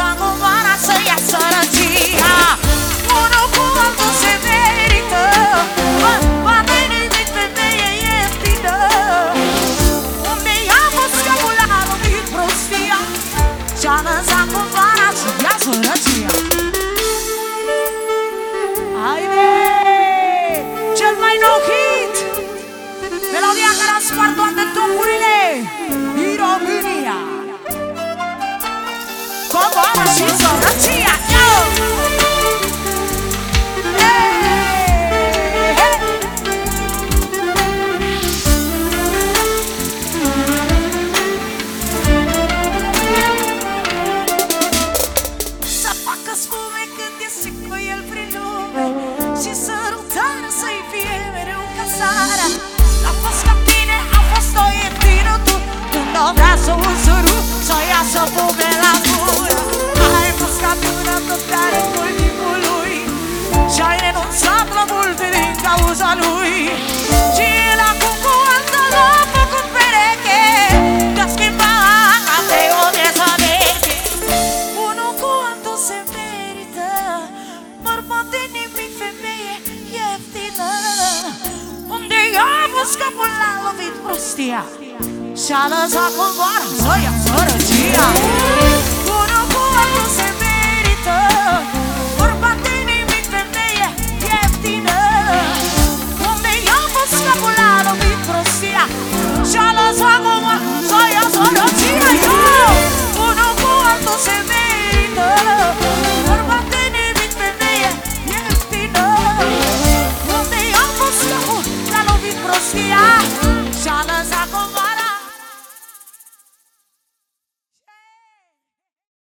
lăsat cumva să ia sărăcia. Unul cu altul se merită, poate nimic femeie ieftină. Unde i-a fost capul a lovit prostia și-a lăsat cumva să ia sărăcia. Haide! Cel mai nou hit, melodia care a spart toate topurile din România. Coboară și sărăcia, yo! Să facă spume când e sic cu el prin lume și sărutarea să-i fie mereu ca sarea. N-a fost ca tine, a fost o ieftină tu, când o vrea să o sărut, să iasă pume la gură. Ai fost ca tine pe timpul timpului și-ai renunțat la multe din cauza lui. Și el acum cu altă l-a făcut pereche, că-a schimbat de unde să veche. Unul cu altul se merită, bărbat de nimic, femeie ieftină. Unde i-a fost capul l-a lovit prostia și-a lăsat coboară să ia sărăcia. Unul cu altul se